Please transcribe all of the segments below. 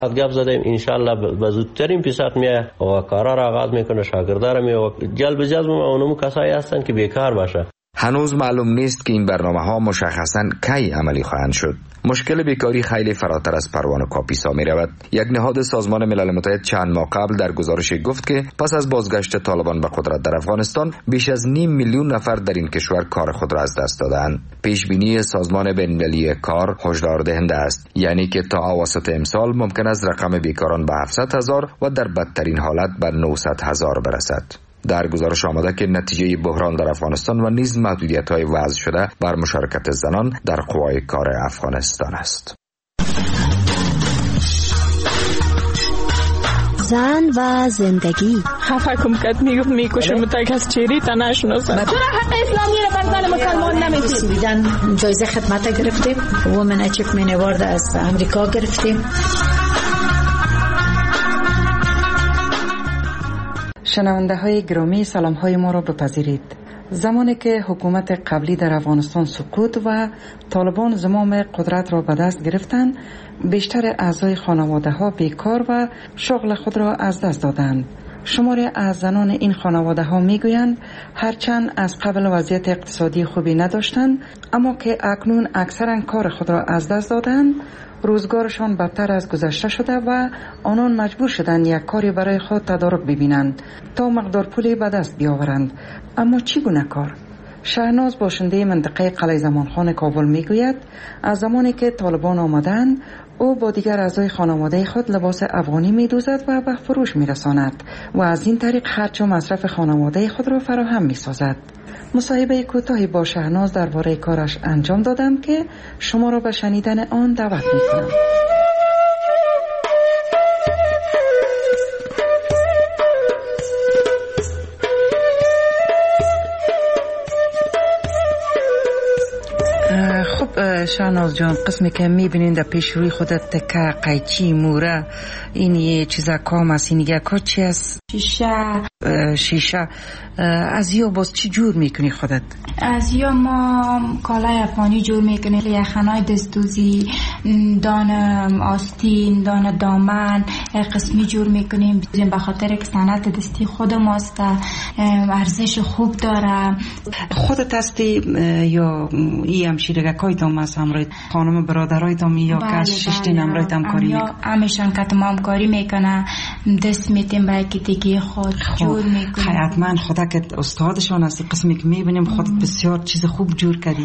گپ زدیم انشالله به زودترین فرصت میاد و کارا را آغاز میکنه، شاگردا را میاد جلب جذب اونم کسایی هستن که بیکار باشه. هنوز معلوم نیست که این برنامه‌ها مشخصاً کی عملی خواهند شد. مشکل بیکاری خیلی فراتر از پروانه کاپیسا می رود. یک نهاد سازمان ملل متحد چند ماه قبل در گزارشی گفت که پس از بازگشت طالبان به قدرت در افغانستان بیش از 5 میلیون نفر در این کشور کار خود را از دست دادند. پیش بینی سازمان بین‌المللی کار هشدار دهنده است، یعنی که تا اواسط امسال ممکن است رقم بیکاران به 700,000 و در بدترین حالت به 900,000 برسد. در گزارش آمده که نتیجه بحران در افغانستان و نیز محدودیت‌های وضع شده بر مشارکت زنان در قوای کار افغانستان است. زن و زندگی. حکم کرد میکشه متک از چیری تا نشناسه. چرا حق اسلامی را بر زن مسلمان نمیدید؟ جایزه خدمت گرفتیم، وومن اچیومنت اوارد از امریکا گرفتیم. شنونده های گرامی، سلام های ما را بپذیرید. زمانی که حکومت قبلی در افغانستان سقوط و طالبان زمام قدرت را به دست گرفتند، بیشتر اعضای خانواده ها بیکار و شغل خود را از دست دادند. شماری از زنان این خانواده ها می گویند هرچند از قبل وضعیت اقتصادی خوبی نداشتند، اما که اکنون اکثرا کار خود را از دست دادند، روزگارشان بدتر از گذشته شده و آنان مجبور شدند یک کاری برای خود تدارک ببینند تا مقدار پولی به دست بیاورند. اما چگونه کار؟ شهناز باشنده منطقه قلعه زمانخان کابل میگوید از زمانی که طالبان آمدند او با دیگر اعضای خانواده خود لباس افغانی میدوزد و به فروش میرساند و از این طریق خرج و مصرف خانواده خود را فراهم میسازد. مصاحبه کوتاهی با شهناز درباره کارش انجام دادم که شما را به شنیدن آن دعوت میکنم. خب شهناز جان، قسمی که میبینین در پیش روی خودت تکه، قیچی، موره، این یه چیزا کام است، این یه کار چی است؟ شیشه. از یا باز چی جور میکنی خودت؟ از یا ما کالای افغانی جور میکنیم، یخنای دستوزی، دانه آستین، دانه دامن قسمی جور میکنیم به خاطر که صنعت دستی خود ماست، ارزش خوب داره. خودت هستی یا ای همشیرگه کایتام هست همراهی خانم برادرایتام یا که ششتین همراهی همکاری همیشان که تمام کاری میکنه، دست میتیم به یکی خود جور میکنیم. حتما خدا که استادشان هستی، قسمی که میبینیم خودت بسیار چیز خوب جور کردی.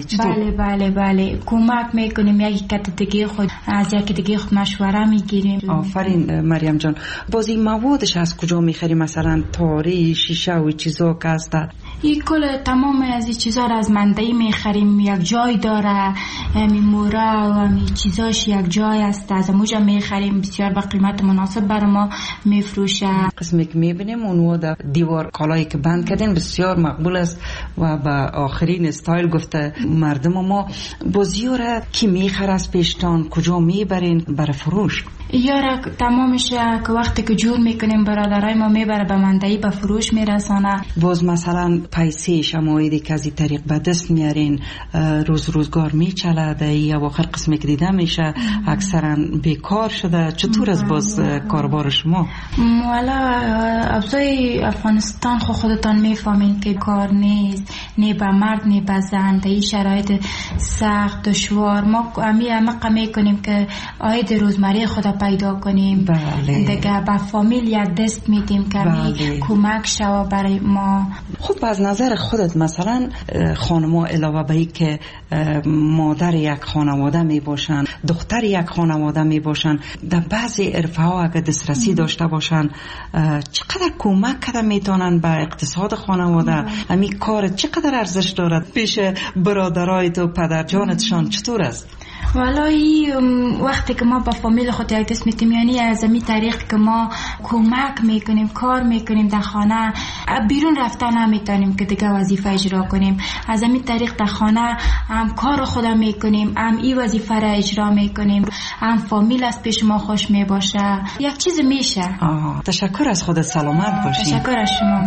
بله کمک میکنیم یکی که دیگه خود از یکی دیگه خود مشوره میگیریم. آفرین مریم جان. بازی موادش از کجا میخری؟ مثلا تاری، شیشه و چیزا که هست؟ این کل تمام از این چیزا را از منطقه میخریم، یک جای داره، موره و چیزاش یک جای است، از موجا میخریم، بسیار با قیمت مناسب برای ما میفروشه. قسمی که میبینیم اونو در دیوار کالایی که بند کردن بسیار مقبول است و به آخرین استایل گفته مردم ما. بازیو را کی میخره از پیشتان؟ کجا میبرین برای فروش؟ یارا تمامش که وقتی که جور میکنیم برادرای ما میبره به منطقه به فروش میرسانه. باز مثلا پیسه شمایدی که از این طریق به دست میارین روزگار میچله یا آخر قسمی که دیده میشه اکثرا بیکار شده. چطور از باز کاربار شما؟ والا ابزای افغانستان خودتان میفهمین که کار نیست، نه به مرد نه به زن، در این شرایط سخت دشوار ما همه میکنیم که عاید روزمره خود پیدا کنیم. دیگه با فامیل یک دست میدیم که کمک شوا برای ما. خب از نظر خودت مثلا خانما علاوه به این که مادر یک خانواده می باشن، دختر یک خانواده می باشن، در بعضی عرفه ها اگر دسترسی داشته باشن چقدر کمک کرده میتونن به اقتصاد خانواده؟ همین کار چقدر ارزش دارد پیش برادرایت و پدرجانتشان؟ چطور است؟ والله وقتی که ما با فامیل خود یک دست میتیم، یعنی از این طریق که ما کمک میکنیم، کار میکنیم در خانه، بیرون رفتن نمیتونیم که دیگه وظیفه اجرا کنیم، از این طریق در خانه هم کار خودم میکنیم، هم این وظیفه را اجرا میکنیم، هم فامیل از پیش ما خوش میباشه، یک چیز میشه. تشکر از خودت، سلامت باشی. تشکر از شما.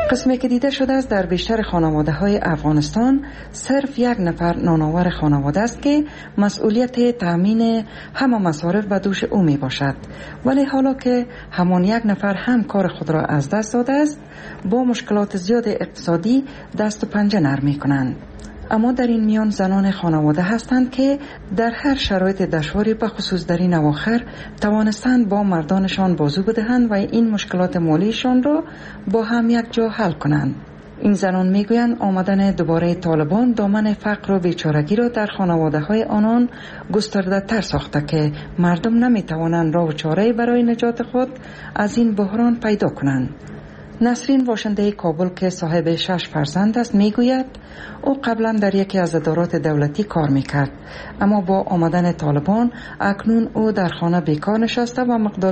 قسمی که دیده شده است در بیشتر خانواده های افغانستان صرف یک نفر نانآور خانواده است که مسئولیت تامین همه مصارف به دوش او می باشد، ولی حالا که همان یک نفر هم کار خود را از دست داده است با مشکلات زیاد اقتصادی دست و پنجه نرم می کنند. اما در این میان زنان خانواده هستند که در هر شرایط دشواری به خصوص در این اواخر توانستند با مردانشان بازو بدهند و این مشکلات مالیشان را با هم یک جا حل کنند. این زنان میگویند آمدن دوباره طالبان دامن فقر و بیچارگی را در خانواده های آنان گسترده تر ساخته که مردم نمیتوانند راه و چاره برای نجات خود از این بحران پیدا کنند. نسرین باشنده کابل که صاحب 6 فرزند است میگوید او قبلا در یکی از ادارات دولتی کار میکرد، اما با آمدن طالبان اکنون او در خانه بیکار نشسته و مقدار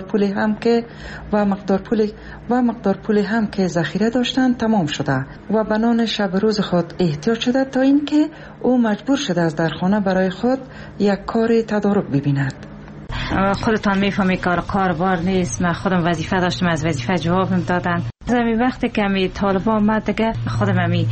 پولی هم که ذخیره داشتند تمام شده و به نان شب روز خود احتیاج شده تا اینکه او مجبور شده است در خانه برای خود یک کار تدارک ببیند. خودتان میفهمی کار بار نیست. من خودم وظیفه داشتم، از وظیفه جوابم دادن. زمین وقتی که می طالبان آمد دیگه خودم یک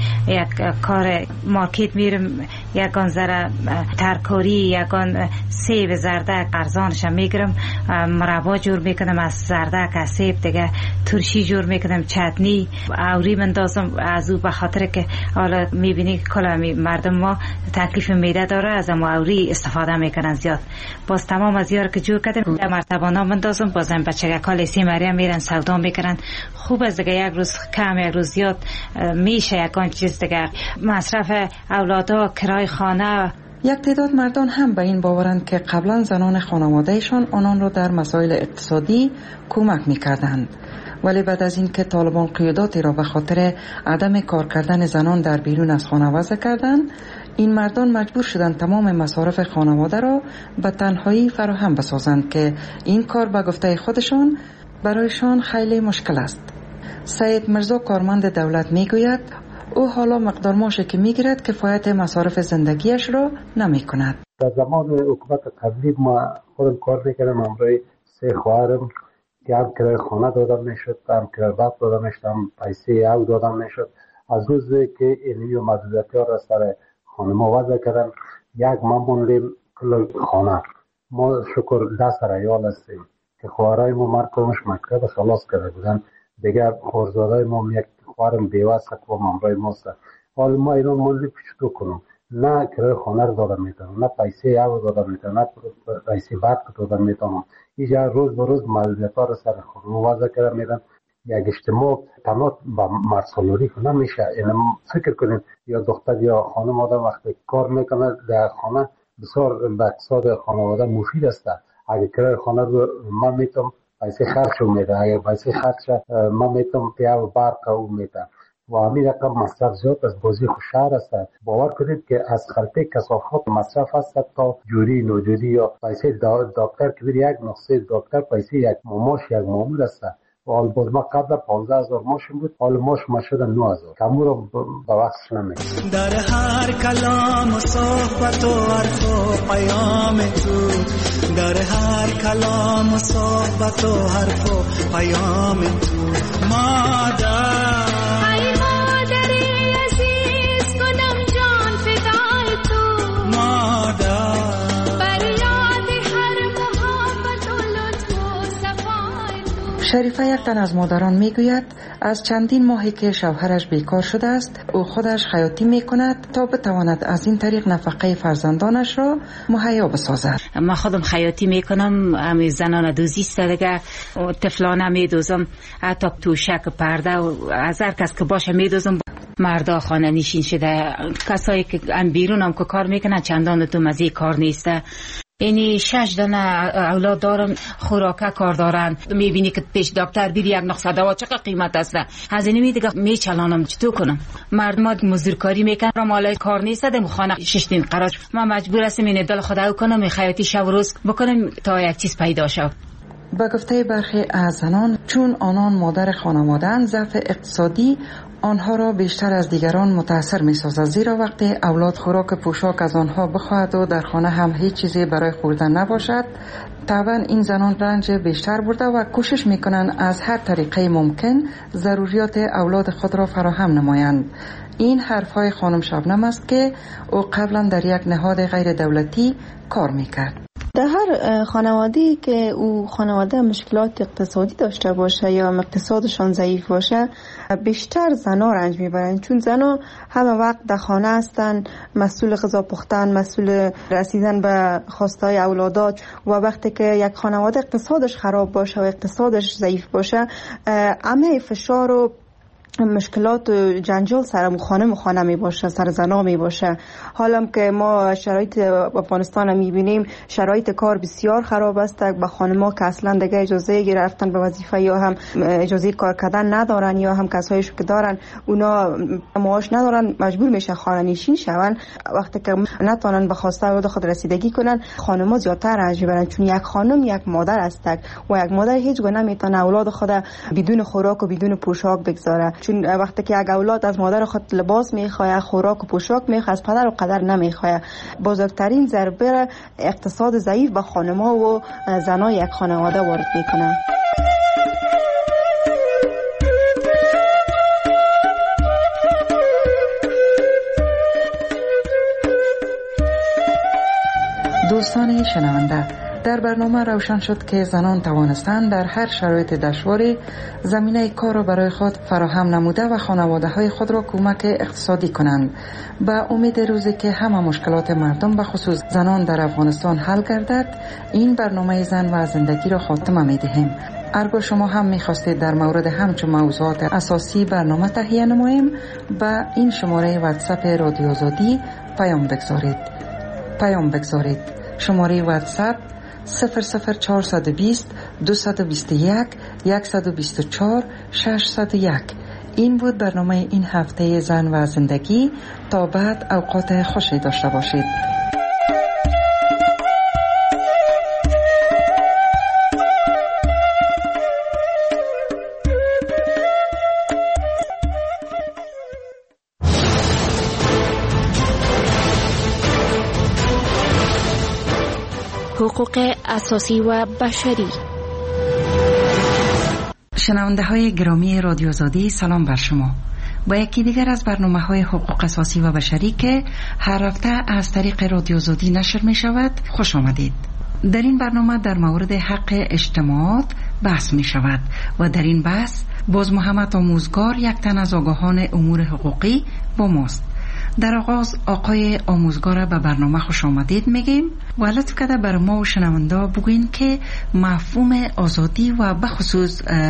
کار مارکت میرم، یکان ذره ترکاری، یکان سیب زردک ارزانش میگیرم، مربا جور میکنم از زردک، از سیب دیگه ترشی جور میکنم، چتنی اوری مندازم از او، به خاطر که حالا میبینی کلا مردم ما تکلیف میده داره، از ما اوری استفاده میکنن زیاد. باز تمام از یار که جور کردم در مرتبانا مندازم، بازم بچه کال سی مریم میرن سودا میکنن. خوب از دیگه یک روز کم یک روز زیاد میشه یکان چیز دیگه، مصرف اولادا، کرای خانه. یک تعداد مردان هم به این باورند که قبلا زنان خانوادهشان آنان را در مسائل اقتصادی کمک میکردند، ولی بعد از این که طالبان قیاداتی را به خاطر عدم کار کردن زنان در بیرون از خانه وضع کردند، این مردان مجبور شدند تمام مصارف خانواده را به تنهایی فراهم بسازند که این کار به گفته خودشان برایشان خیلی مشکل است. سید مرزا کارمند دولت میگوید او حالا مقدار معاشی که میگیرد کفایت مصارف زندگیش را نمی کند. در زمان حکومت قبلی ما خودم کار میکردم، همراه 3 خواهرم که هم کرایه خانه دادم میشد، هم کرایه باغ دادم میشد، هم پیسه او دادم میشد. از روزی که اینی و محدودیتی ها را سر خانما وضع کردن، یک ما موندیم کل خانه. ما شکر 10 ریال هستیم که خواهرای ما مرکمش مکتب خلاص کرده بودن، دیگر خورزادای ما یک خواهرم بیوست و همراه ماست. حال ما اینا موندیم چطور کنم؟ نه کرایه خانه رو دادم میتونم، نه پیسه او دادم میتونم، نه پیسه بعد دادم میتونم. اینجا روز به روز محدودیت‌ها رو سر خانم وضع کرده میدن. یک اجتماع تنها با مرسالوری که نمیشه. فکر کنیم یا دختر یا خانم آدم وقتی کار میکنه در خانه بسیار به اقتصاد خانواده مفید است. اگه کرایه خانه رو من میتونم پیسه خرچ میده، اگه پیسه خرچ من میتونم پیاو برق او میده و همین رقم مصرف زیاد از بازی خوشحال است. باور کنید که از خلطه کثافات مصرف است تا جوری نوجودی یا پیسه دکتر که بیر یک نقصه دکتر پیسه یک ماماش یک مامور است. و حال باز ما قبل 15,000 ماشین بود، حال ماش ما شده 9,000. کمو رو به وقتش نمیده. در هر کلام و صحبت و حرف و پیام تو، در هر کلام و صحبت و حرف و پیام تو مادر، ای مادری عزیز کنم جان فدای تو مادر، بر یاد هر محبت و لطف و صفای تو. شریفه یک تن از مادران میگوید از چندین ماهی که شوهرش بیکار شده است او خودش خیاطی میکند تا بتواند از این طریق نفقه فرزندانش را مهیا بسازد. من خودم خیاطی میکنم، همین زنانه دوزی است دیگه، طفلانه میدوزم، حتی توشک پرده و از هر کس که باشه میدوزم. مردا خانه نشین شده، کسایی که بیرون هم که کار میکنن چندان تو مزه کار نیسته. اینی 6 دانه اولاد دارم، خوراکه کار دارن، میبینی که پیش دکتر بیری یک نقصه دوا چقدر قیمت است، هزینه میدیگه میچلانم چطور کنم؟ مردم مزدورکاری میکنن، مالای کار نیست، دم خانه 6 دین قرار ما مجبور هستیم این دل خدا کنم، خیاطی شب و روز بکنم تا یک چیز پیدا شد. به گفته برخی از زنان چون آنان مادر خانواده‌اند، ضعف اقتصادی آنها را بیشتر از دیگران متاثر می سازد، زیرا وقتی اولاد خوراک پوشاک از آنها بخواهد و در خانه هم هیچ چیزی برای خوردن نباشد، طبعا این زنان رنج بیشتر برده و کوشش می کنند از هر طریقه ممکن ضروریات اولاد خود را فراهم نمایند. این حرفهای خانم شبنم است که او قبلا در یک نهاد غیر دولتی کار میکرد. در هر خانواده‌ای که او خانواده مشکلات اقتصادی داشته باشه یا اقتصادشان ضعیف باشه، بیشتر زنا رنج میبرند، چون زنا همه وقت در خانه هستند، مسئول غذا پختن، مسئول رسیدن به خواستهای اولادات. و وقتی که یک خانواده اقتصادش خراب باشه و اقتصادش ضعیف باشه، همه فشار و مشکلات و جنجال سر خانه می باشه، سر زنا می باشه. حالا که ما شرایط افغانستان میبینیم، شرایط کار بسیار خراب است. با خانم‌ها که اصلا دیگه اجازه گرفتن به وظیفه یا هم اجازه کار کردن ندارن، یا هم کسایش که دارن اونا معاش ندارن، مجبور میشه خانه نشین شون. وقتی که نتونن به خواسته اولاد خود رسیدگی کنن، خانم‌ها زیادتر رنج میبرن، چون یک خانم یک مادر است و یک مادر هیچ گونه نمیتونه اولاد خود بدون خوراک و بدون پوشاک بگذاره. چون وقتی که یک اولاد از مادر خود لباس میخواد، خوراک و پوشاک میخواد، از پدر و قدر نمیخواد. بزرگترین ضربه اقتصاد ضعیف به خانم‌ها و زنای یک خانواده وارد میکنه. دوستان شنونده، در برنامه روشن شد که زنان توانستند در هر شرایط دشواری زمینه کار را برای خود فراهم نموده و خانواده‌های خود را کمک اقتصادی کنند. با امید روزی که همه مشکلات مردم به خصوص زنان در افغانستان حل گردد، این برنامه زن و زندگی را خاتمه می‌دهیم. اگر شما هم می‌خواستید در مورد همچون موضوعات اساسی برنامه تهیه نماییم، با این شماره واتساپ رادیو آزادی پیام بگذارید. شماره واتساپ 00420 221 124 601. این بود برنامه این هفته زن و زندگی. تا بعد اوقات خوشی داشته باشید. حقوق اساسی و بشری. شنونده های گرامی رادیو آزادی، سلام بر شما. با یکی دیگر از برنامه های حقوق اساسی و بشری که هر هفته از طریق رادیو آزادی نشر می شود خوش آمدید. در این برنامه در مورد حق اجتماعات بحث می شود و در این بحث باز محمد آموزگار، یک تن از آگاهان امور حقوقی، با ماست. در آغاز آقای آموزگار به برنامه خوش آمدید میگیم و لطف کرده بر ما و شنونده بگوین که مفهوم آزادی و بخصوص